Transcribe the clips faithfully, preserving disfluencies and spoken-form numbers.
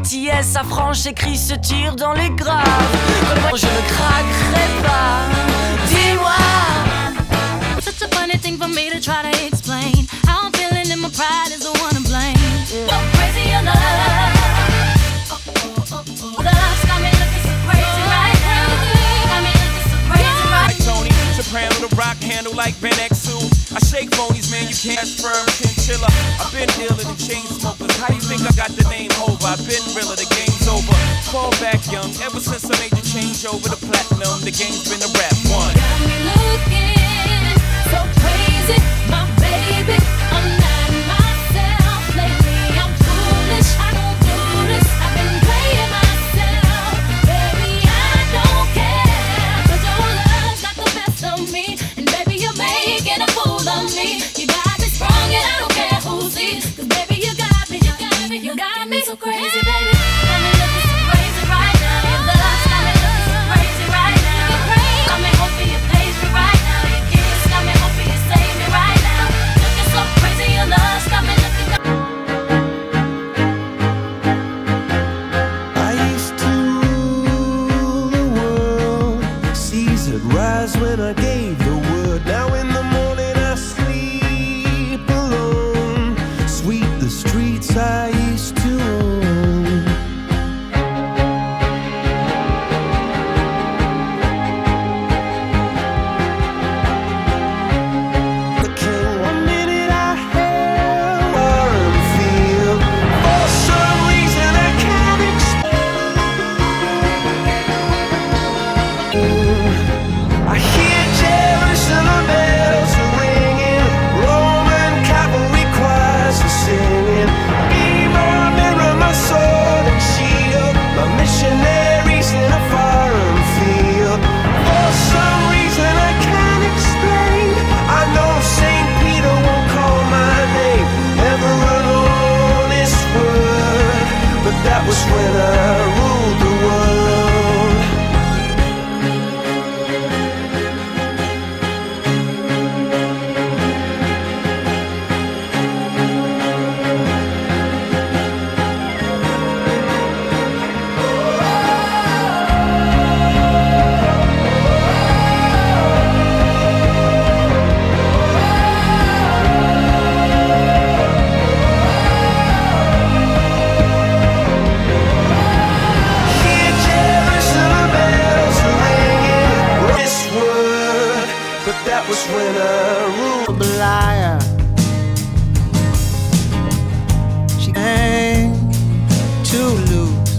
gentillesse, sa franche écrit se tire dans les graves. Je ne craquerai pas, dis-moi. Such a funny thing for me to try to explain. How I'm feeling and my pride is the one to blame. So crazy your love. Oh, oh, oh, oh. Love's got me looking so crazy right now. Got me looking so crazy right now. Like Tony Soprano, the rock handle like Ben X two. I shake phonies, man, you can't firm chinchilla. I've been dealing in chain smokers. How you think I got the name over? I've been realer, the game's over. Fall back young, ever since I made the change over the platinum, the game's been a rap one. Got me looking so crazy, my baby. I'm not myself lately. I'm foolish, I don't do this. I've been playing myself, baby. I don't care, 'cause your love's got the best of me, and baby you're making a fool of me. You got me sprung and I don't care who sees, 'cause baby you got me, you got me, you got me so crazy, baby. Got me looking so crazy right now. Your love's got me looking so crazy right now. Got me hoping you pays me right now. Your kiss got me hoping you save me right now. Looking so crazy, your love's got me looking. I used to rule the world, seas would rise when I gave the word. Now in the morning I sleep alone, sweep the streets I used to own. The king, one minute I held warm field, for some reason I can't explain. I hear Jerusalem bells are ringing, Roman cavalry choirs are singing. Be my mirror, my sword and shield, my missionaries in a foreign field. For some reason I can't explain, I know Saint Peter won't call my name, never an honest word, but that was when I ruled the world. Hear Jerusalem bells are ringing, this word, but that was when I ruled. Liar. She came to lose.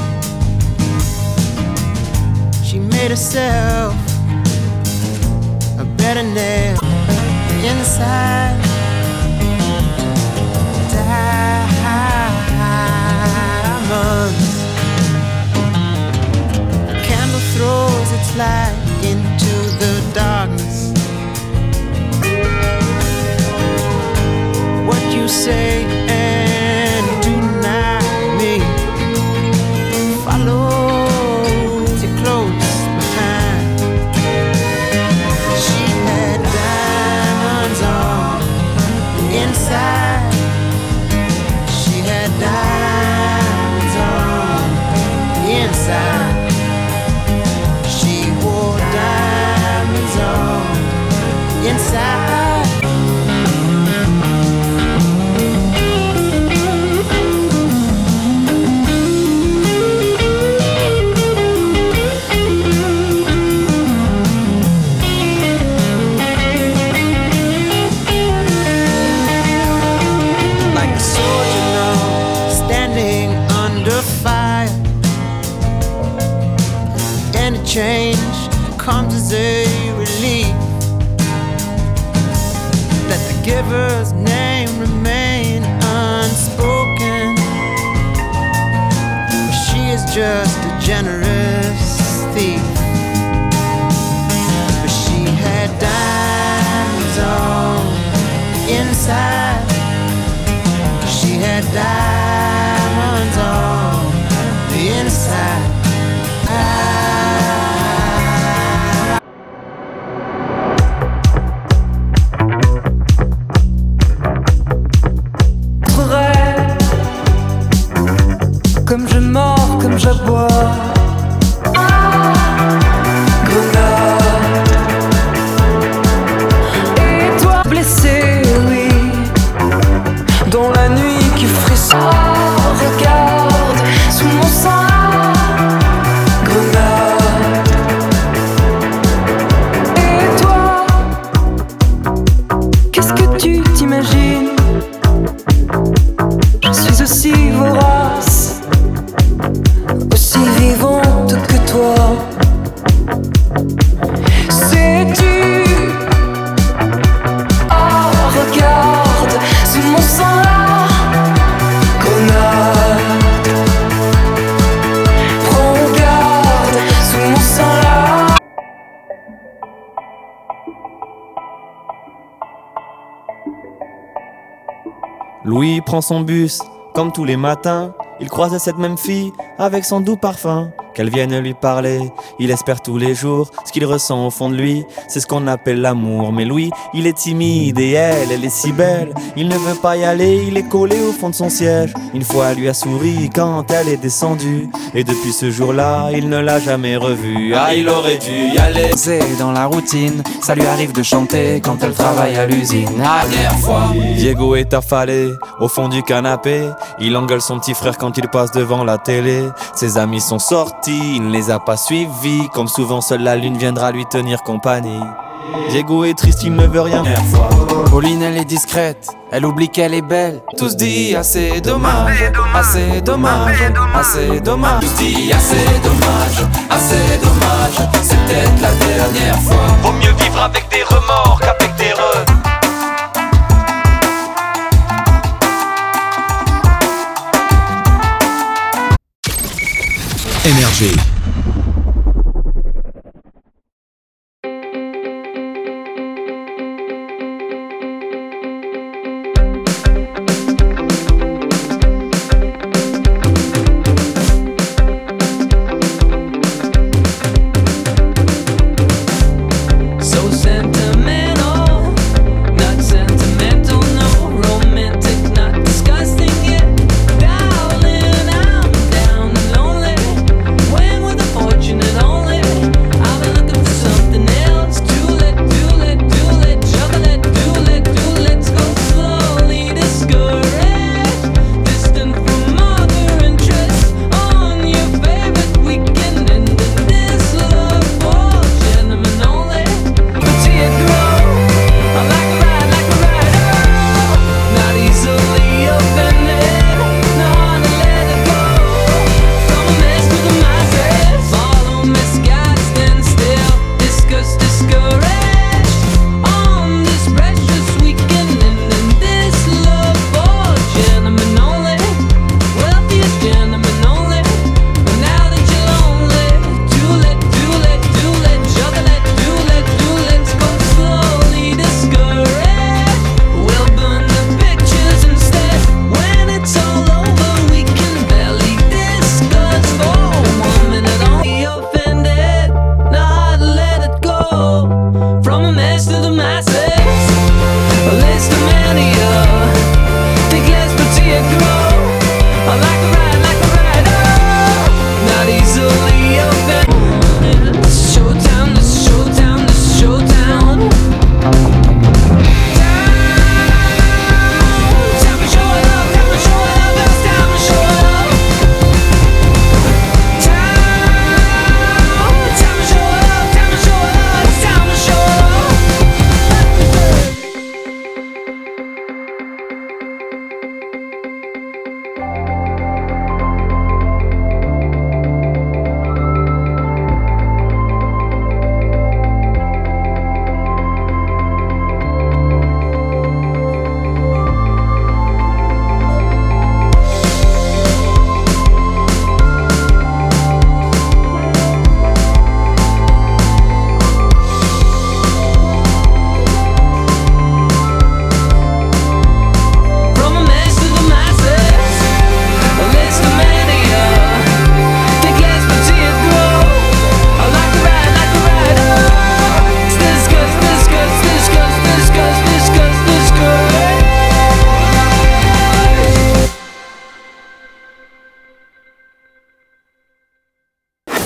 She made herself a better name inside. Diamonds. The candle throws its light into the darkness. What you say and do not mean follows you close behind. She had diamonds on inside. She had diamonds on inside. She wore diamonds on inside. Like a soldier now, standing under fire. Any change comes as a relief. Let the giver's name remain unspoken. She is just a generous thief. But she had diamonds on inside. She had diamonds on the inside. Comme je je mords comme j'aboie. Grenade. Et toi blessé, oui, dans la nuit qui frissonne. Oh, regarde sous mon sang. Grenade. Et toi, qu'est-ce que tu t'imagines? Je suis aussi vorace, aussi vivante que toi. Sais-tu? Oh, regarde sous mon sang là. Grenade. Prends garde sous mon sang là. Louis prend son bus, comme tous les matins. Il croise cette même fille avec son doux parfum. Qu'elle vienne lui parler, il espère tous les jours. Ce qu'il ressent au fond de lui, c'est ce qu'on appelle l'amour. Mais Louis, il est timide et elle, elle est si belle. Il ne veut pas y aller, il est collé au fond de son siège. Une fois, elle lui a souri quand elle est descendue. Et depuis ce jour-là, il ne l'a jamais revue. Ah, il aurait dû y aller. C'est dans la routine, ça lui arrive de chanter quand elle travaille à l'usine. La dernière fois, Diego est affalé au fond du canapé. Il engueule son petit frère quand il passe devant la télé. Ses amis sont sortis, il ne les a pas suivis. Comme souvent, seule la lune viendra lui tenir compagnie. Diego est triste, il ne veut rien faire. Pauline elle est discrète, elle oublie qu'elle est belle. Tous dit assez dommage, assez dommage, assez dommage. Tous dit assez dommage, assez dommage. C'est peut-être la dernière fois. Vaut mieux vivre avec des remords qu'avec des re. Énergie. So sentimental, not sentimental, no. Romantic, not disgusting yet. Darling, I'm down and lonely. When will the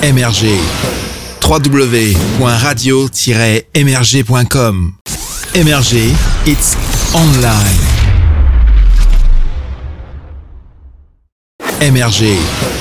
M R G. w w w point radio tiret m r g point com. M R G, it's online. M R G.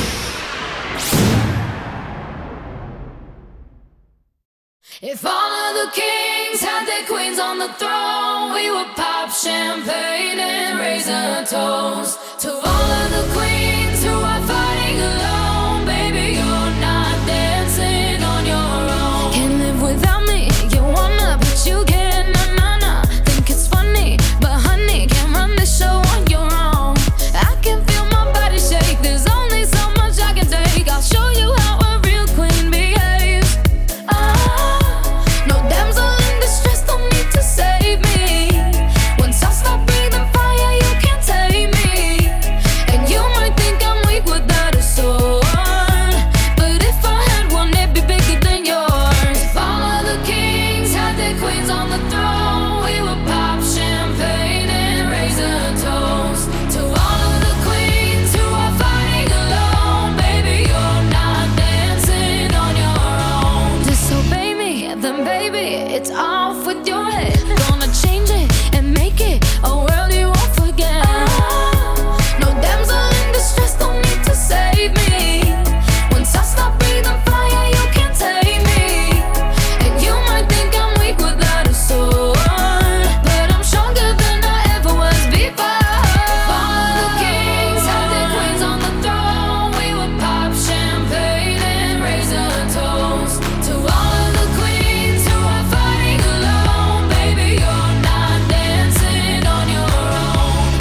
If all of the kings had their queens on the throne, we would pop champagne and raise a toast to all of the queens who are fighting alone. Baby, you're not dancing on your own. Can't live without me, you wanna, but you can't. Nah, nah, nah. Think it's funny, but honey, can't run this show on your own. I can feel my body shake, there's only so much I can take. I'll show you how a real queen behaves. Ah, no damsel in distress, don't need to save me. Once I stop breathing fire, you can't tame me. And you might think I'm weak without a sword, but if I had one, it'd be bigger than yours. If all of the kings had their queens on the throne, we would pop champagne and raise a toast to all of the queens who are fighting alone. Baby, you're not dancing on your own. Disobey me, then baby, it's off with your head. Gonna change it and make it a world you won't forget. No damsel in distress, don't need to save me. Once I stop breathing fire, you can't tame me. And you might think I'm weak without a sword, but I'm stronger than I ever was before. If all of the kings had their queens on the throne, we would pop champagne and raise a toast to all of the queens who are fighting alone. Baby, you're not dancing on your own.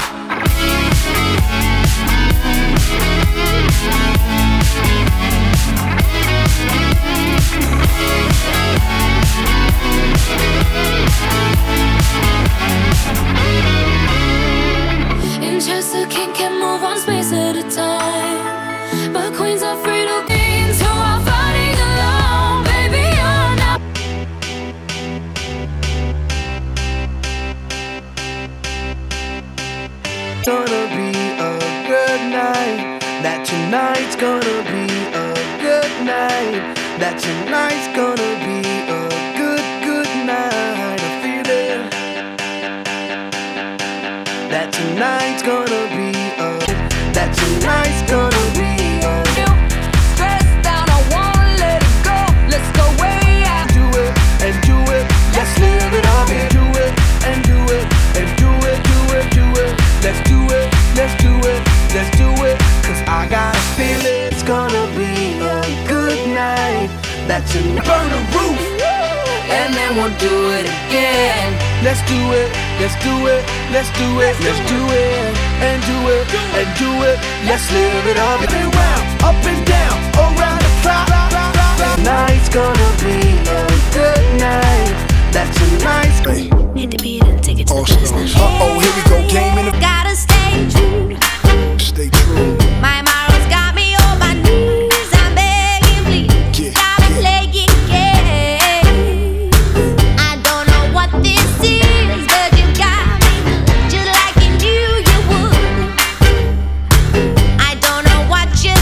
In chess, a king can move one space at a time, but queens are free to queens who are fighting alone. Baby, you're not. Gonna be a good night. That tonight's gonna be a good night. That tonight's gonna be a good, good night. I feel it. That tonight's gonna be a. That tonight's gonna be a. Stressed out, I wanna let it go. Let's go way out. Do it and do it. Let's live it up and do it and do it and do it, do it, do it. Let's do it, let's do it, let's do it. Cause I got a feeling it's gonna be a good night. That's a burn the roof. And then we'll do it again. Let's do it, let's do it, let's do it, let's do it, and do it, and do it. Let's live it up and round, up and down, around the clock. Tonight's gonna be a good night. That's a nice. Hit the beat and take it to the business. Uh oh, here we go, game in the. Gotta stay true. Stay true. My morals got me on my knees. I'm begging, please. Yeah, Stop yeah. playing games. I don't know what this is, but you got me just like you knew you would. I don't know what you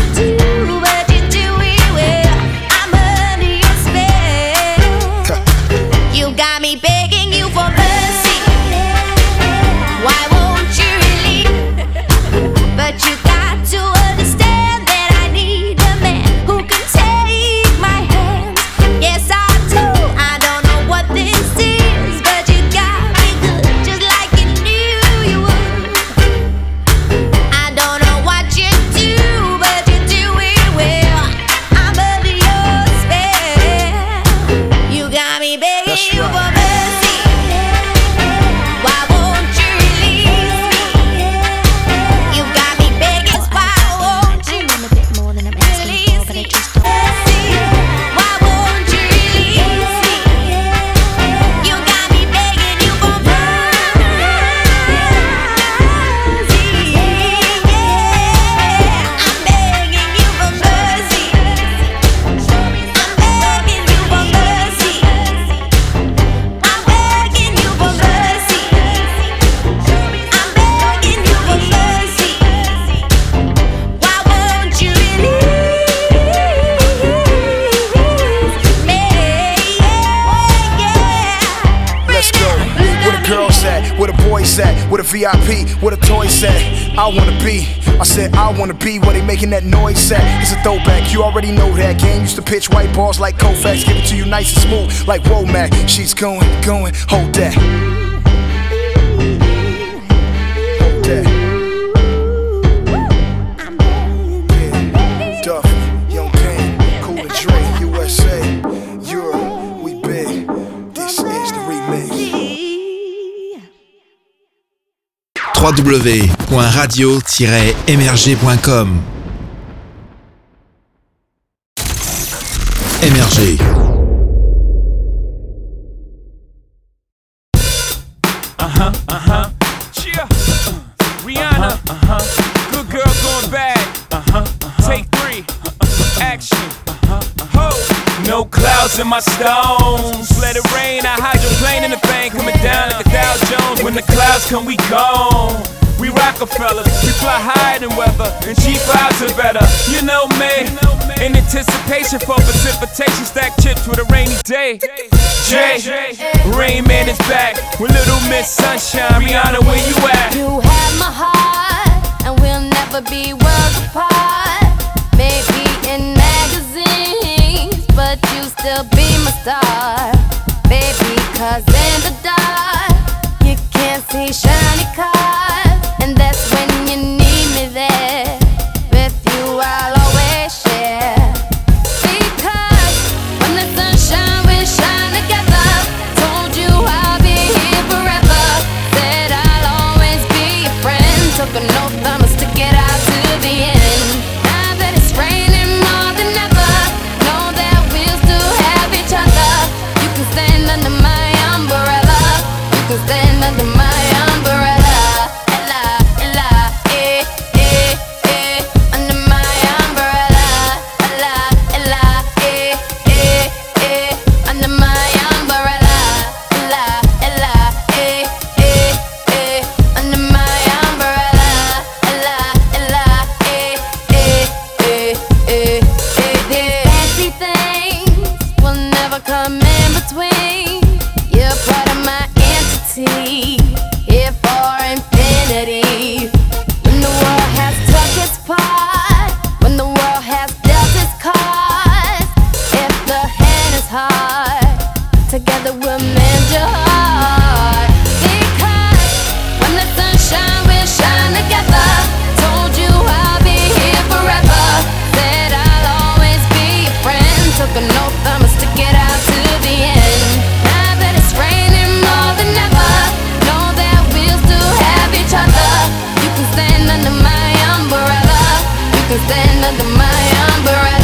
V I P, what a toy said, I wanna be. I said I wanna be where they making that noise at. It's a throwback, you already know that. Gang used to pitch white balls like Koufax, give it to you nice and smooth like Womack. She's going, going, hold that. Hold that. Yeah, Duffy, Young Kane, Cool and Dre, U S A, Europe, we big. This is the remix. w w w point radio tiret m r g point com M R G. Uh-huh, uh-huh. Yeah. Rihanna. Uh-huh. Good girl going bad. Uh-huh, uh-huh. Take three. Uh-huh. Action. Uh-huh, uh-huh. Ho. No clouds in my stones. Let it rain. I hydroplane in the bank. Coming down like a Dow Jones. When the clouds come, we gone. We Rockefeller, we fly higher than weather, and G fives are better. You know me, in anticipation for precipitation, stack chips with a rainy day. Jay, Rain Man is back with Little Miss Sunshine. Rihanna, where you at? You have my heart, and we'll never be worlds apart. Maybe in magazines, but you still be my star. Baby, cause in the dark, you can't see shiny cars. And that's when you need me there. With you I'll always share. Because when the sunshine we shine together. Told you I'll be here forever. Said I'll always be your friend. Took an oath I must stick it out to the end. Now that it's raining more than ever, know that we'll still have each other. You can stand under my umbrella. You can stand under my umbrella. Together we'll mend your heart. Because when the sunshine will shine together. Told you I'll be here forever. Said I'll always be your friend. Took an oath I must stick it out to the end. Now that it's raining more than ever, know that we'll still have each other. You can stand under my umbrella. You can stand under my umbrella.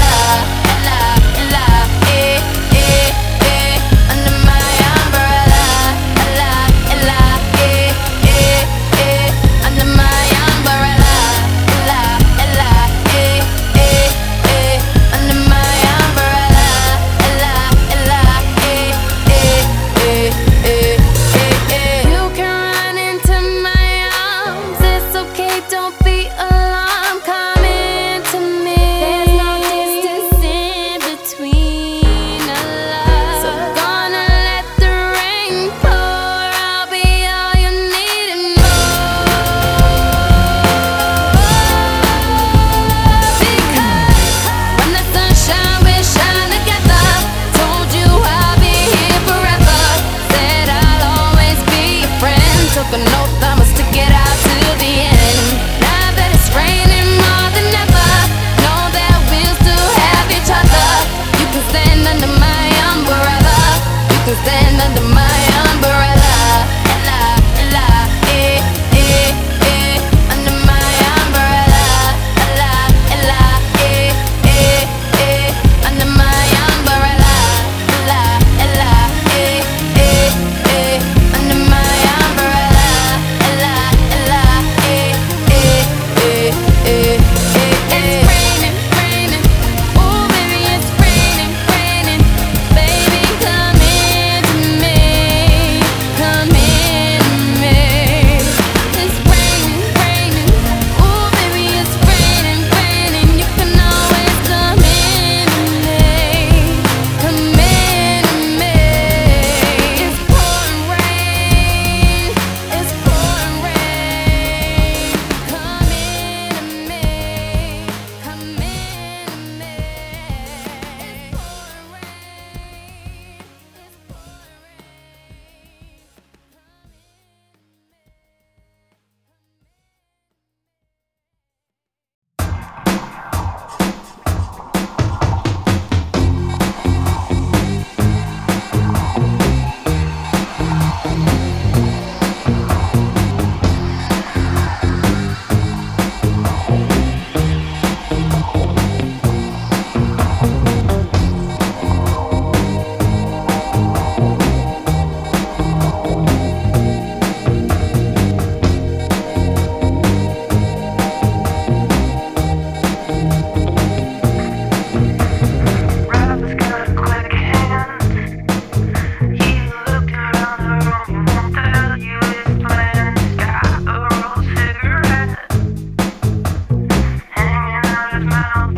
Don't be alarmed, come into me. There's no distance.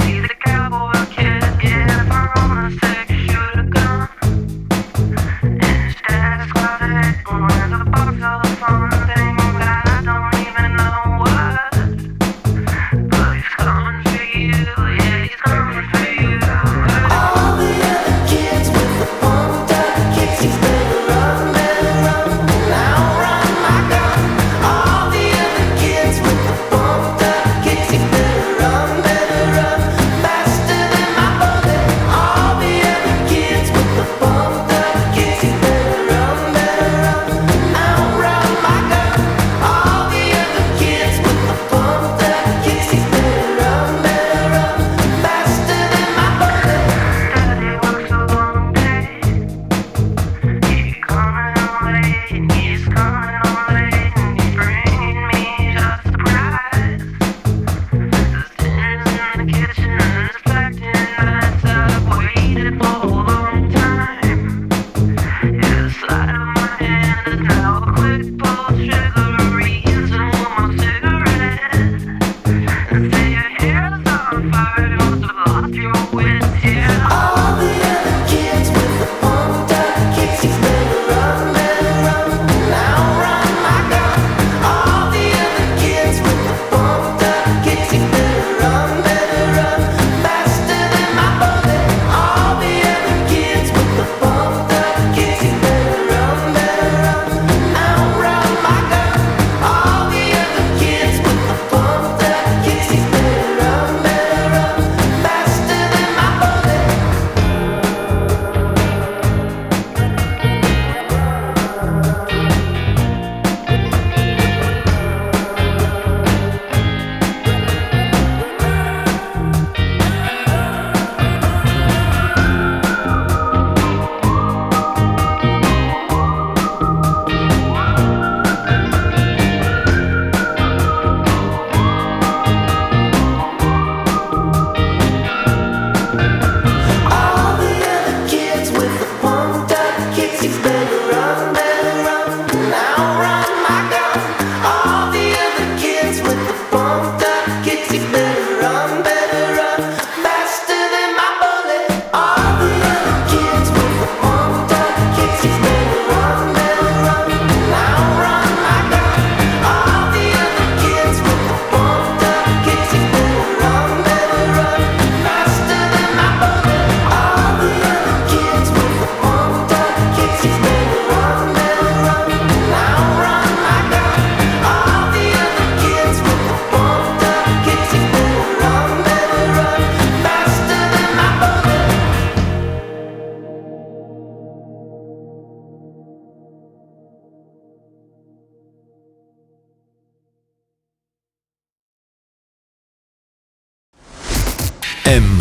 M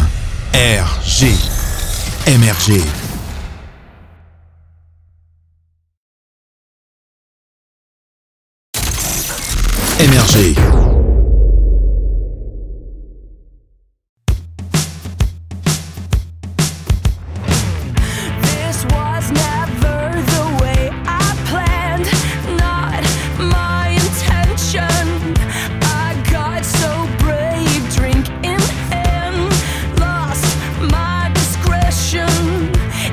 R G. M R G. M R G. This was never the way I planned, not my intention. I got so brave, drink in hand, lost my discretion.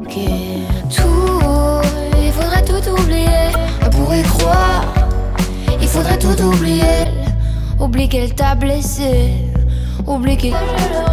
compliqué. Tout, il faudrait tout oublier. Pour y croire, il faudrait tout oublier. Oublie qu'elle t'a blessé. Oublie qu'elle